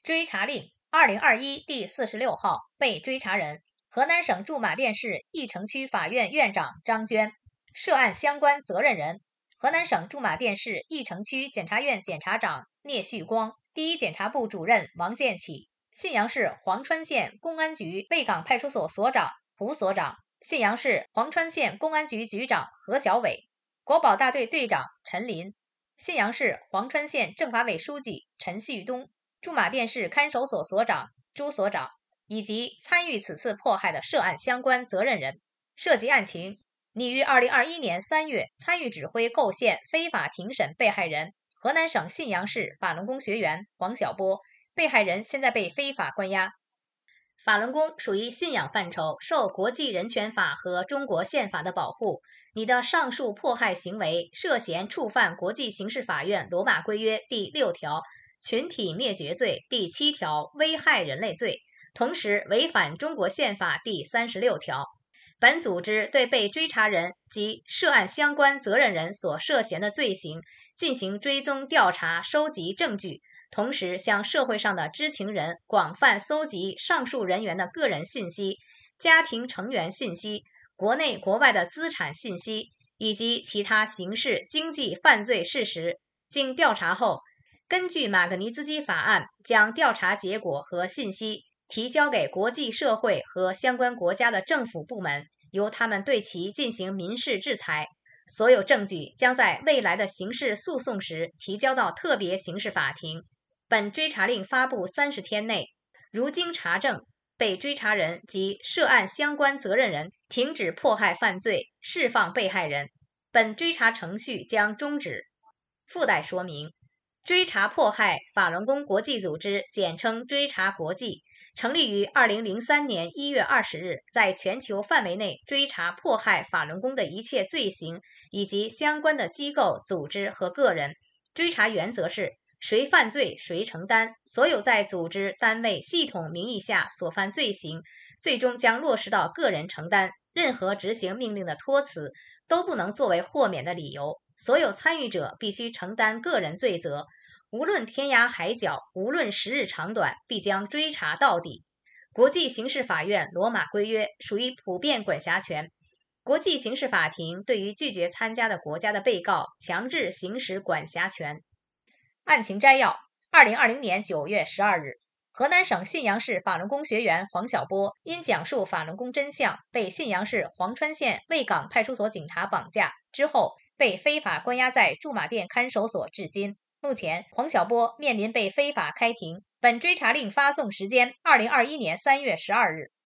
追查令2021第46号，被追查人河南省驻马店市翼城区法院院长张娟，涉案相关责任人河南省驻马店市翼城区检察院检察长聂旭光，第一检察部主任王建启，信阳市黄川县公安局卫岗派出所所长胡所长，信阳市黄川县公安局局长何小伟，国保大队队长陈林，信阳市黄川县政法委书记陈旭东，驻马店市看守所所长朱所长，以及参与此次迫害的涉案相关责任人。涉及案情，拟于2021年3月参与指挥构陷非法庭审被害人河南省信阳市法轮功学员黄晓波，被害人现在被非法关押。法轮功属于信仰范畴，受国际人权法和中国宪法的保护。你的上述迫害行为涉嫌触犯国际刑事法院罗马规约第6条群体灭绝罪、第7条危害人类罪，同时违反中国宪法第36条。本组织对被追查人及涉案相关责任人所涉嫌的罪行进行追踪调查，收集证据，同时向社会上的知情人广泛搜集上述人员的个人信息、家庭成员信息、国内国外的资产信息以及其他刑事经济犯罪事实。经调查后，根据马格尼兹基法案，将调查结果和信息提交给国际社会和相关国家的政府部门，由他们对其进行民事制裁。所有证据将在未来的刑事诉讼时提交到特别刑事法庭。本追查令发布30天内，如经查证，被追查人及涉案相关责任人停止迫害犯罪，释放被害人，本追查程序将终止。附带说明：追查迫害法轮功国际组织，简称追查国际，成立于2003年1月20日，在全球范围内追查迫害法轮功的一切罪行以及相关的机构、组织和个人。追查原则是谁犯罪谁承担，所有在组织、单位、系统名义下所犯罪行，最终将落实到个人承担。任何执行命令的托辞都不能作为豁免的理由，所有参与者必须承担个人罪责，无论天涯海角，无论时日长短，必将追查到底。国际刑事法院罗马规约属于普遍管辖权，国际刑事法庭对于拒绝参加的国家的被告强制行使管辖权。案情摘要：2020年9月12日，河南省信阳市法轮功学员黄晓波因讲述法轮功真相，被信阳市黄川县卫岗派出所警察绑架，之后被非法关押在驻马店看守所至今。目前，黄晓波面临被非法开庭。本追查令发送时间：2021年3月12日。